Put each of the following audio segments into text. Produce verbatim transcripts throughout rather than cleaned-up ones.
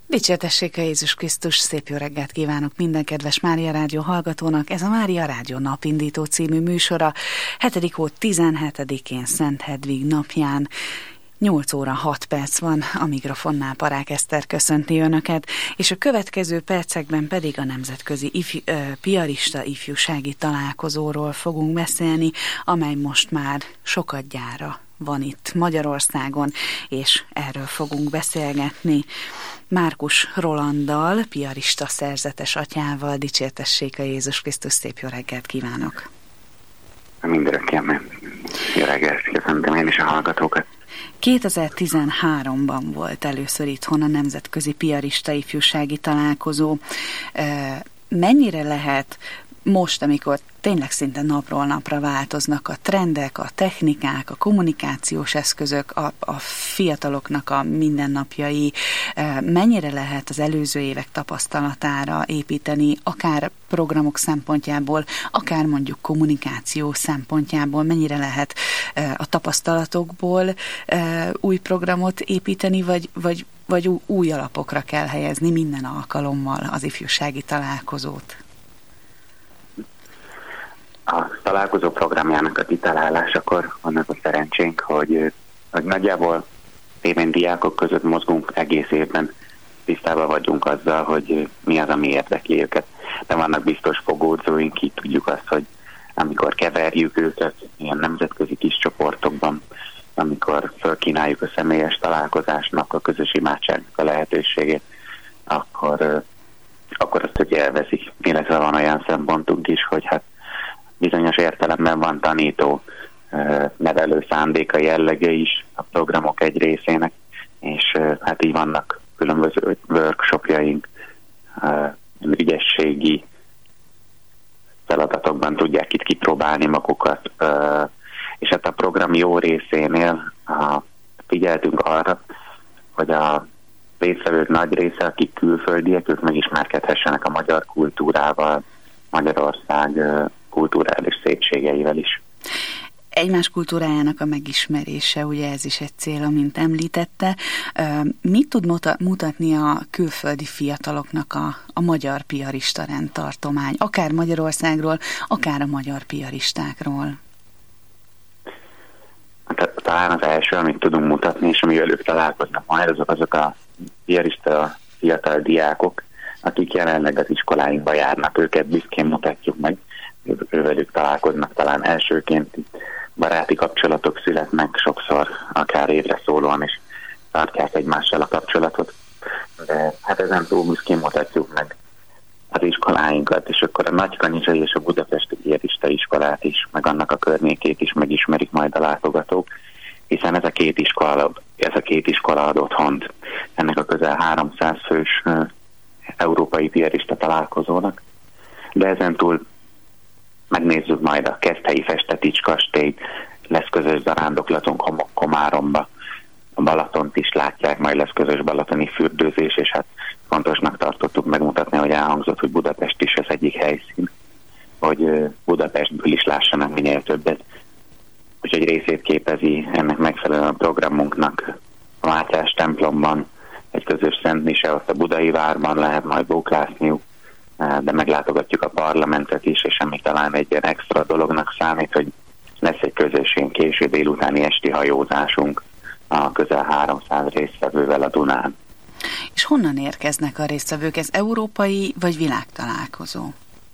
Dicsértessék a Jézus Krisztus, szép jó reggelt kívánok minden kedves Mária Rádió hallgatónak. Ez a Mária Rádió napindító című műsora, hetedik hó tizenhetedikén Szent Hedvig napján. nyolc óra hat perc van, a mikrofonnál Parák Eszter köszönti önöket, és a következő percekben pedig a Nemzetközi ifj, ö, Piarista Ifjúsági Találkozóról fogunk beszélni, amely most már sokadjára van itt Magyarországon, és erről fogunk beszélgetni Márkus Rolanddal, piarista szerzetes atyával. Dicsértessék a Jézus Krisztus, szép jó reggelt kívánok! Mindörökképpen jó reggelt, köszöntöm én is a hallgatókat! kétezer-tizenháromban volt először itthon a Nemzetközi Piarista Ifjúsági Találkozó. Mennyire lehet most, amikor tényleg szinte napról napra változnak a trendek, a technikák, a kommunikációs eszközök, a, a fiataloknak a mindennapjai, mennyire lehet az előző évek tapasztalatára építeni, akár programok szempontjából, akár mondjuk kommunikáció szempontjából, mennyire lehet a tapasztalatokból új programot építeni, vagy, vagy, vagy új alapokra kell helyezni minden alkalommal az ifjúsági találkozót? A találkozó programjának a kitalálásakor annak a szerencsénk, hogy, hogy nagyjából éven diákok között mozgunk egész évben, tisztában vagyunk azzal, hogy mi az, ami érdekli őket. De vannak biztos fogódzóink, így tudjuk azt, hogy amikor keverjük őket ilyen nemzetközi kis csoportokban, amikor felkínáljuk a személyes találkozásnak, a közös imádságnak a lehetőségét, akkor, akkor azt, hogy elveszik. Illetve van olyan szempontunk is, hogy hát bizonyos értelemben van tanító, nevelő szándéka jellege is a programok egy részének, és hát így vannak különböző workshopjaink, ügyességi feladatokban tudják itt kipróbálni magukat, és hát a program jó részénél figyeltünk arra, hogy a résztvevők nagy része, akik külföldiek, ők megismerkedhessenek a magyar kultúrával, Magyarország kulturális szépségeivel is. Egymás kultúrájának a megismerése, ugye ez is egy cél, amint említette. Mit tud mutatni a külföldi fiataloknak a, a magyar piarista rendtartomány, akár Magyarországról, akár a magyar piaristákról? Hát, talán az első, amit tudunk mutatni, és amivel ők találkoznak majd, azok, azok a piarista fiatal diákok, akik jelenleg az iskoláinkba járnak, őket büszkén mutatjuk meg, ővelük találkoznak talán elsőként, baráti kapcsolatok születnek, sokszor akár évre szólóan is tartják egymással a kapcsolatot. De hát ezen túl büszkén mutatjuk meg az iskoláinkat, és akkor a Nagykanizsai és a Budapesti Piarista iskolát is, meg annak a környékét is megismerik majd a látogatók, hiszen ez a két iskola, ez a két iskola ad otthont ennek a közel háromszáz fős európai piarista találkozónak. De ezen túl megnézzük majd a Keszthelyi Festetics kastélyt, lesz közös zarándoklatunk Komáromba, a Balatont is látják, majd lesz közös balatoni fürdőzés, és hát fontosnak tartottuk megmutatni, hogy elhangzott, hogy Budapest is az egyik helyszín, hogy Budapestből is lássanak minél többet. Úgyhogy részét képezi ennek megfelelően a programunknak a Mátyás templomban egy közös szentmise, ott a Budai várban lehet majd bóklászniuk, de meglátogatjuk a parlamentet is, és ami talán egy ilyen extra dolognak számít, hogy lesz egy közös ilyen késő délutáni esti hajózásunk a közel háromszáz résztvevővel a Dunán. És honnan érkeznek a résztvevők? Ez európai vagy világtalálkozó?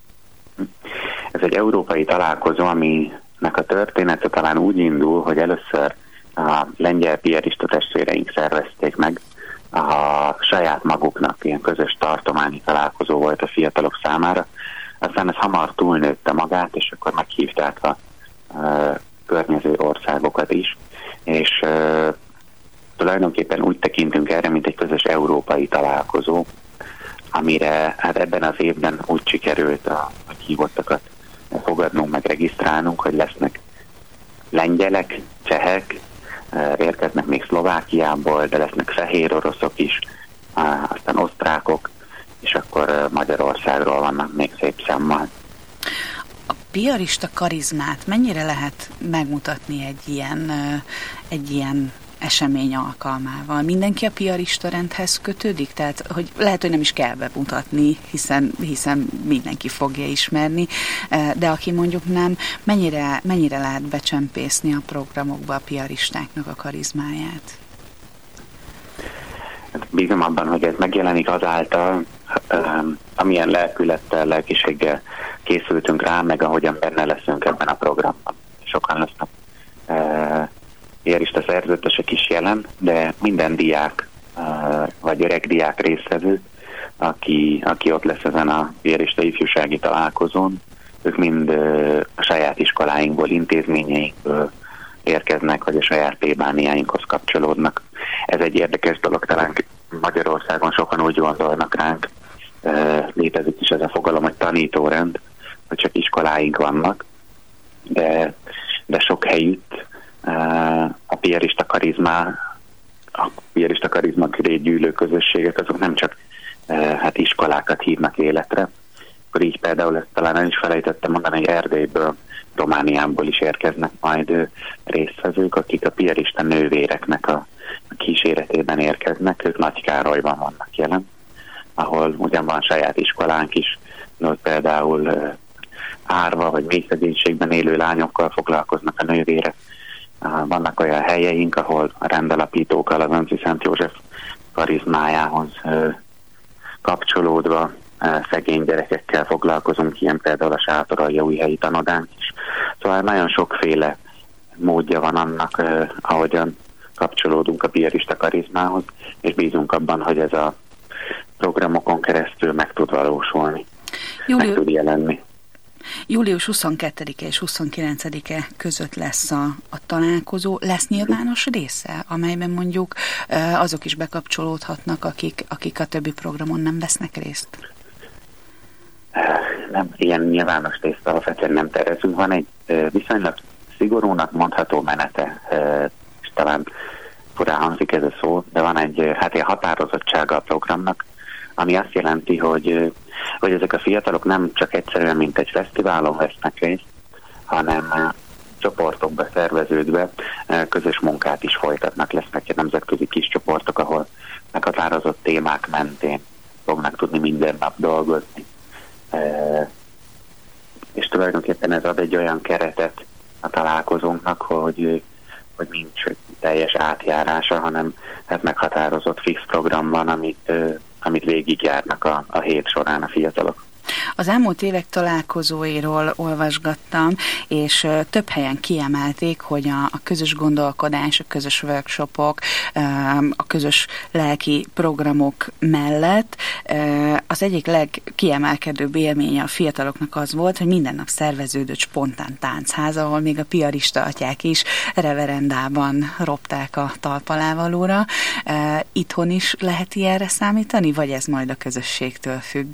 Ez egy európai találkozó, aminek a története talán úgy indul, hogy először a lengyel piarista testvéreink szervezték meg, a saját maguknak ilyen közös tartományi találkozó volt a fiatalok számára, aztán ez hamar túlnőtte magát, és akkor meghívták a, a környező országokat is, és e, tulajdonképpen úgy tekintünk erre, mint egy közös európai találkozó, amire hát ebben az évben úgy sikerült a meghívottakat fogadnunk, meg regisztrálnunk, hogy lesznek lengyelek, csehek, érkeznek még Szlovákiából, de lesznek fehér oroszok is, aztán osztrákok, és akkor Magyarországról vannak még szép számmal. A piarista karizmát mennyire lehet megmutatni egy ilyen, egy ilyen esemény alkalmával. Mindenki a piarista rendhez kötődik? Tehát, hogy lehet, hogy nem is kell bemutatni, hiszen, hiszen mindenki fogja ismerni, de aki mondjuk nem, mennyire, mennyire lehet becsempészni a programokba a piaristáknak a karizmáját? Bízom abban, hogy ez megjelenik azáltal, amilyen lelkülettel, lelkiséggel készültünk rá, meg ahogyan benne leszünk ebben a programban. Sokan lesznek piarista szerzetesek is jelen, de minden diák, vagy öreg diák résztvevő, aki, aki ott lesz ezen a piarista ifjúsági találkozón, ők mind a saját iskoláinkból, intézményeinkből érkeznek, vagy a saját plébániáinkhoz kapcsolódnak. Ez egy érdekes dolog, talán Magyarországon sokan úgy gondolnak ránk, létezik is ez a fogalom, hogy tanítórend, hogy csak iskoláink vannak, de, de sok helyütt a piarista karizmá, a piarista karizma köré gyűlő közösségek, azok nem csak hát iskolákat hívnak életre. Akkor így például ezt talán el is felejtettem mondani, hogy Erdélyből, Romániából is érkeznek majd résztvevők, akik a piarista nővéreknek a kíséretében érkeznek, ők Nagykárolyban vannak jelen, ahol ugyan van saját iskolánk is, de például árva vagy mély szegénységben élő lányokkal foglalkoznak a nővérek. Vannak olyan helyeink, ahol a rendalapítókkal az Önci Szent József karizmájához kapcsolódva szegény gyerekekkel foglalkozunk, ilyen például a Sátoraljaújhelyi tanodánk is. Szóval nagyon sokféle módja van annak, ahogyan kapcsolódunk a piarista karizmához, és bízunk abban, hogy ez a programokon keresztül meg tud valósulni, Július, meg tud jelenni. Július huszonkettedike és huszonkilencedike között lesz a, a találkozó. Lesz nyilvános része, amelyben mondjuk azok is bekapcsolódhatnak, akik, akik a többi programon nem vesznek részt? Nem, ilyen nyilvános részt alapvetően nem tervezünk. Van egy viszonylag szigorúnak mondható menete, és talán furán hangzik ez a szó, de van egy hát ilyen határozottsága a programnak, ami azt jelenti, hogy, hogy ezek a fiatalok nem csak egyszerűen, mint egy fesztiválon vesznek részt, hanem csoportokba szerveződve közös munkát is folytatnak, lesznek nemzetközi kis csoportok, ahol meghatározott témák mentén fognak tudni minden nap dolgozni. És tulajdonképpen ez ad egy olyan keretet a találkozónknak, hogy, hogy nincs teljes átjárása, hanem hát meghatározott fix program van, amit, amit végigjárnak a, a hét során a fiatalok. Az elmúlt évek találkozóiról olvasgattam, és több helyen kiemelték, hogy a, a közös gondolkodás, a közös workshopok, a közös lelki programok mellett az egyik legkiemelkedőbb élménye a fiataloknak az volt, hogy minden nap szerveződött spontán táncház, ahol még a piarista atyák is reverendában ropták a talpalávalóra. Itthon is lehet ilyenre számítani, vagy ez majd a közösségtől függ?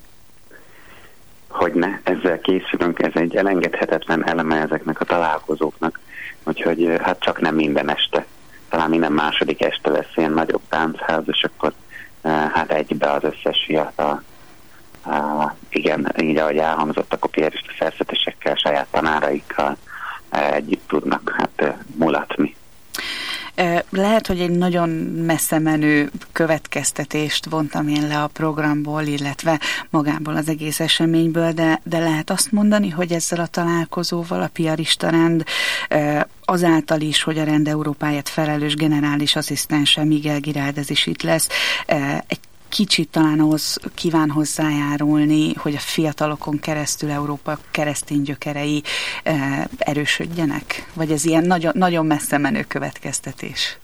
Hogyne, ezzel készülünk, ez egy elengedhetetlen eleme ezeknek a találkozóknak, úgyhogy hát csak nem minden este, talán minden második este lesz ilyen nagyobb táncház, és akkor hát egybe az összes fiatal, igen, így ahogy elhangzottak a piarista szerzetesekkel, saját tanáraikkal együtt tudnak hát mulatni. Lehet, hogy egy nagyon messze menő következtetést vontam én le a programból, illetve magából az egész eseményből, de, de lehet azt mondani, hogy ezzel a találkozóval a piarista rend azáltal is, hogy a rend Európáért felelős generális asszisztense Miguel Giráldez is itt lesz, egy kicsit talán ahhoz kíván hozzájárulni, hogy a fiatalokon keresztül Európa keresztény gyökerei e, erősödjenek? Vagy ez ilyen nagyon, nagyon messze menő következtetés?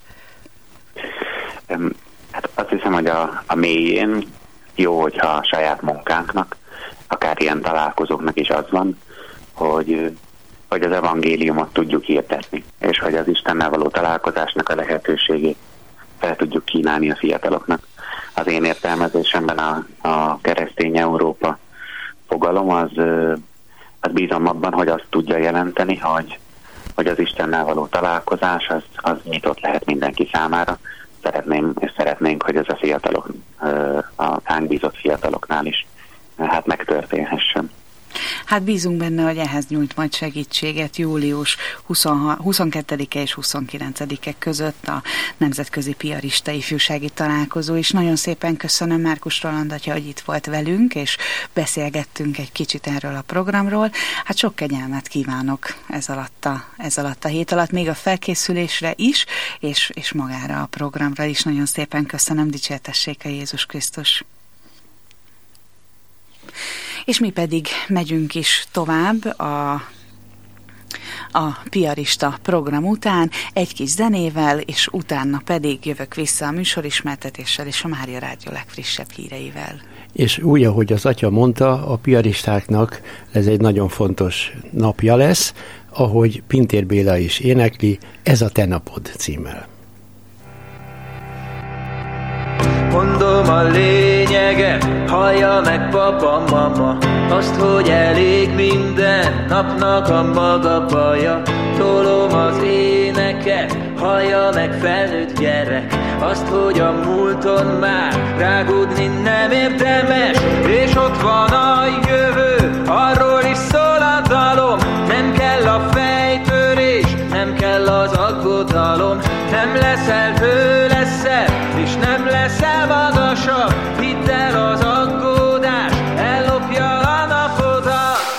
Hát azt hiszem, hogy a, a mélyén jó, hogyha a saját munkánknak, akár ilyen találkozóknak is az van, hogy, hogy az evangéliumot tudjuk hirdetni, és hogy az Istennel való találkozásnak a lehetőségét fel tudjuk kínálni a fiataloknak. Az én értelmezésemben a, a keresztény Európa fogalom az, az bízom abban, hogy azt tudja jelenteni, hogy, hogy az Istennel való találkozás az, az nyitott lehet mindenki számára. Szeretném, és szeretnénk, hogy ez a fiatalok, a ránk bízott fiataloknál is hát megtörténhessen. Hát bízunk benne, hogy ehhez nyújt majd segítséget július huszonkettedike és huszonkilencedike között a Nemzetközi Piarista Ifjúsági Találkozó is. Nagyon szépen köszönöm Márkus Roland atya, hogy itt volt velünk, és beszélgettünk egy kicsit erről a programról. Hát sok kegyelmet kívánok ez alatt a, ez alatt a hét alatt, még a felkészülésre is, és, és magára a programra is. Nagyon szépen köszönöm, dicsértessék a Jézus Krisztus. És mi pedig megyünk is tovább a, a Piarista program után, egy kis zenével, és utána pedig jövök vissza a műsorismertetéssel és a Mária Rádió legfrissebb híreivel. És úgy, ahogy az atya mondta, a piaristáknak ez egy nagyon fontos napja lesz, ahogy Pintér Béla is énekli, Ez a te napod címmel. Mondom a lényeget, hallja meg papa, mama, azt, hogy elég minden napnak a maga baja. Tolom az éneket, hallja meg felnőtt gyerek, azt, hogy a múlton már rágódni nem érdemes. És ott van a jövő, arról is szól a dalom, nem kell a fejtörés, nem kell az aggodalom, nem leszel tőle szebb, és nem leszel magasabb. Hidd el, az aggódás ellopja a napodat.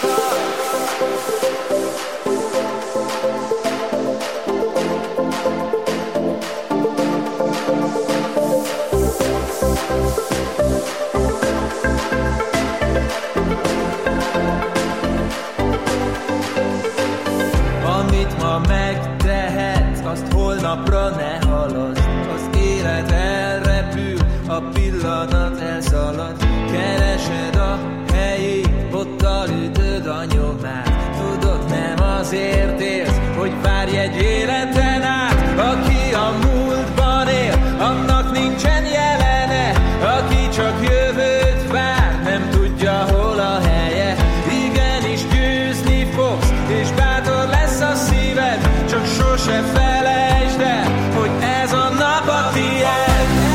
Amit ma megtehetsz, azt holnapra ne halaszd. Az élet elrepül, a pillanat elszalad. Keresed a helyét, ott ütöd a nyomát. Tudod, nem azért élsz, hogy várj egy életen át. Aki a múltban él, annak nincsen jelene. Aki csak jövőt vár, nem tudja, hol a helye. Igenis győzni fogsz, és bátor lesz a szíved, csak sose felejtsd el, hogy ez a nap a tiéd.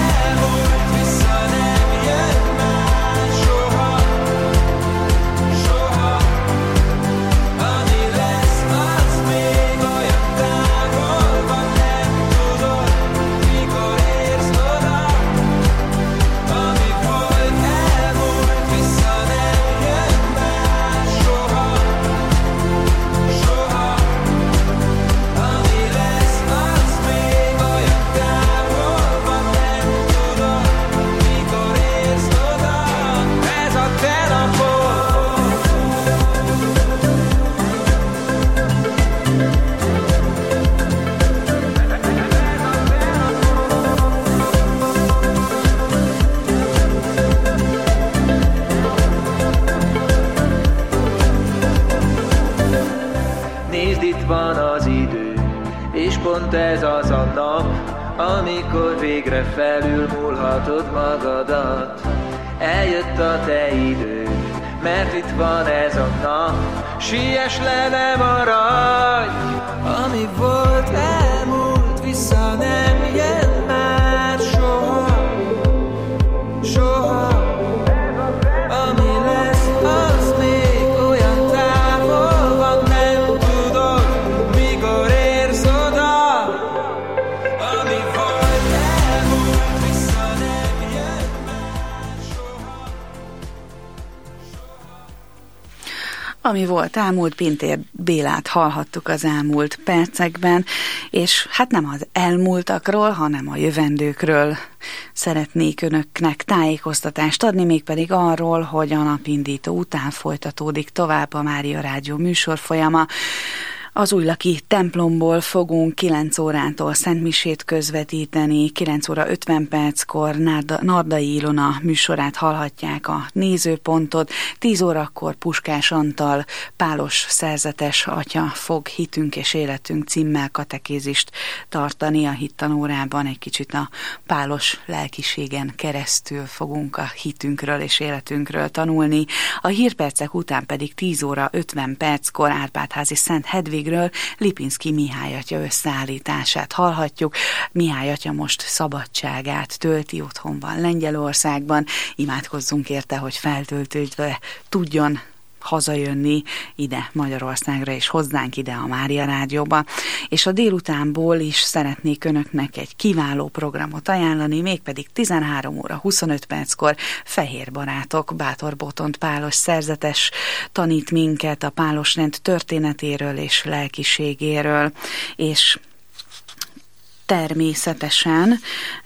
Pont ez az a nap, amikor végre felülmúlhatod magadat. Eljött a te időd, mert itt van ez a nap. Siess le, ne maradj! Ami volt, elmúlt, vissza nem jön már soha. Soha. Ami lesz, az még olyan távol van, nem tudod, mikor érsz oda. Ami volt, elmúlt, vissza nem jön már soha. Ami volt elmúlt, Pintér Bélát hallhattuk az elmúlt percekben, és hát nem az elmúltakról, hanem a jövendőkről szeretnék önöknek tájékoztatást adni, mégpedig arról, hogy a napindító után folytatódik tovább a Mária Rádió műsorfolyama. Az Újlaki templomból fogunk kilenc órától szentmisét közvetíteni, kilenc óra ötven perckor Nárda, Nardai Ilona műsorát hallhatják, a nézőpontot, tíz órakor Puskás Antal pálos szerzetes atya fog Hitünk és életünk címmel katekézist tartani a hittanórában. Egy kicsit a pálos lelkiségen keresztül fogunk a hitünkről és életünkről tanulni. A hírpercek után pedig tíz óra ötven perckor Árpádházi Szent Hedvig Lipinszky Mihály atya összeállítását hallhatjuk. Mihály atya most szabadságát tölti, otthon van Lengyelországban. Imádkozzunk érte, hogy feltöltődve tudjon hazajönni ide Magyarországra, és hozzánk ide a Mária Rádióba. És a délutánból is szeretnék önöknek egy kiváló programot ajánlani, mégpedig tizenhárom óra huszonöt perckor Fehér Barátok, Bátor Botont Pálos szerzetes tanít minket a Pálosrend történetéről és lelkiségéről, és természetesen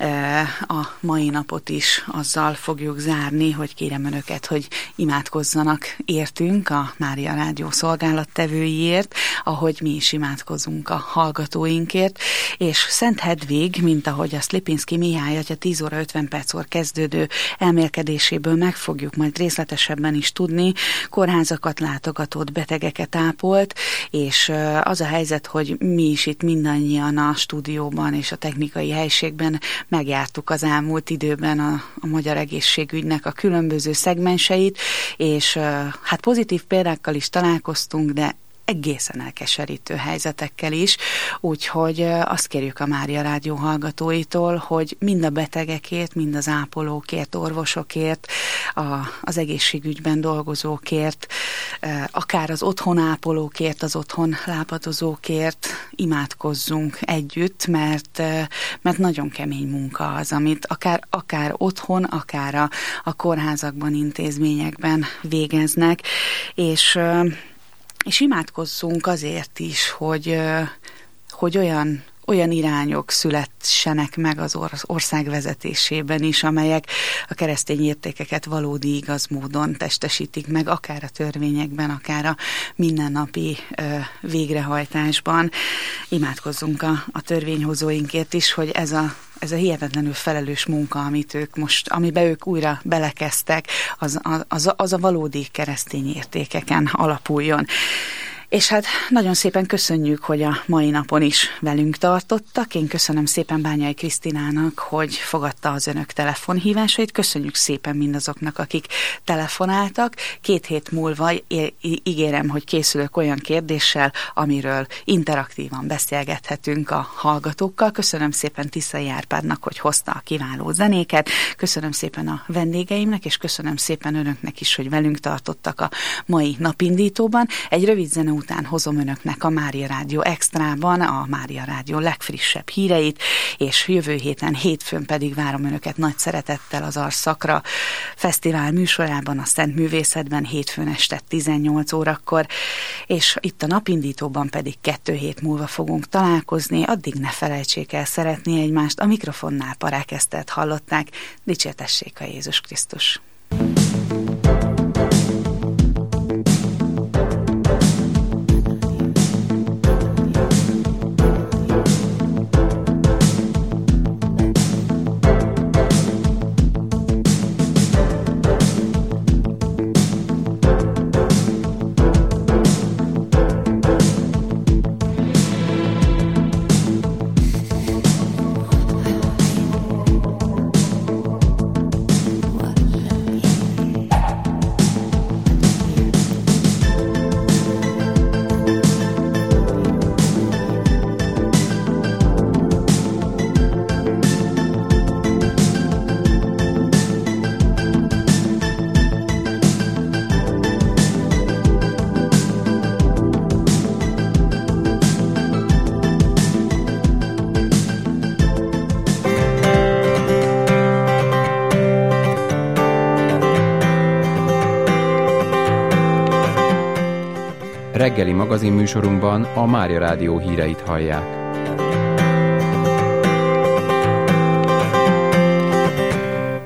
a mai napot is azzal fogjuk zárni, hogy kérem önöket, hogy imádkozzanak értünk a Mária Rádió szolgálattevőiért, ahogy mi is imádkozunk a hallgatóinkért, és Szent Hedvig, mint ahogy a Lipinszky Mihály atya tíz óra ötven perckor kezdődő elmélkedéséből meg fogjuk majd részletesebben is tudni, kórházakat látogatott, betegeket ápolt, és az a helyzet, hogy mi is itt mindannyian a stúdióban és a technikai helységben megjártuk az elmúlt időben a, a magyar egészségügynek a különböző szegmenseit, és hát pozitív példákkal is találkoztunk, de egészen elkeserítő helyzetekkel is, úgyhogy azt kérjük a Mária Rádió hallgatóitól, hogy mind a betegekért, mind az ápolókért, orvosokért, a, az egészségügyben dolgozókért, akár az otthon ápolókért, az otthon lábadozókért imádkozzunk együtt, mert, mert nagyon kemény munka az, amit akár, akár otthon, akár a, a kórházakban, intézményekben végeznek, és És imádkozzunk azért is, hogy, hogy olyan, olyan irányok szülessenek meg az ország vezetésében is, amelyek a keresztény értékeket valódi igaz módon testesítik meg, akár a törvényekben, akár a mindennapi végrehajtásban. Imádkozzunk a, a törvényhozóinkért is, hogy ez a Ez a hihetetlenül felelős munka, amit ők most, amiben ők újra belekezdtek, az, az, az a valódi keresztény értékeken alapuljon. És hát nagyon szépen köszönjük, hogy a mai napon is velünk tartottak. Én köszönöm szépen Bányai Krisztinának, hogy fogadta az önök telefonhívásait. Köszönjük szépen mindazoknak, akik telefonáltak. Két hét múlva ígérem, hogy készülök olyan kérdéssel, amiről interaktívan beszélgethetünk a hallgatókkal. Köszönöm szépen Tiszai Árpádnak, hogy hozta a kiváló zenéket. Köszönöm szépen a vendégeimnek, és köszönöm szépen önöknek is, hogy velünk tartottak a mai napindítóban. Egy rövid zene után hozom önöknek a Mária Rádió Extrában a Mária Rádió legfrissebb híreit, és jövő héten hétfőn pedig várom önöket nagy szeretettel az Arszakra fesztivál műsorában, a Szent Művészetben hétfőn este tizennyolc órakor, és itt a napindítóban pedig kettő hét múlva fogunk találkozni, addig ne felejtsék el szeretni egymást. A mikrofonnál Parák Esztert hallották, dicsértessék a Jézus Krisztus! Reggeli magazinműsorunkban a Mária Rádió híreit hallják.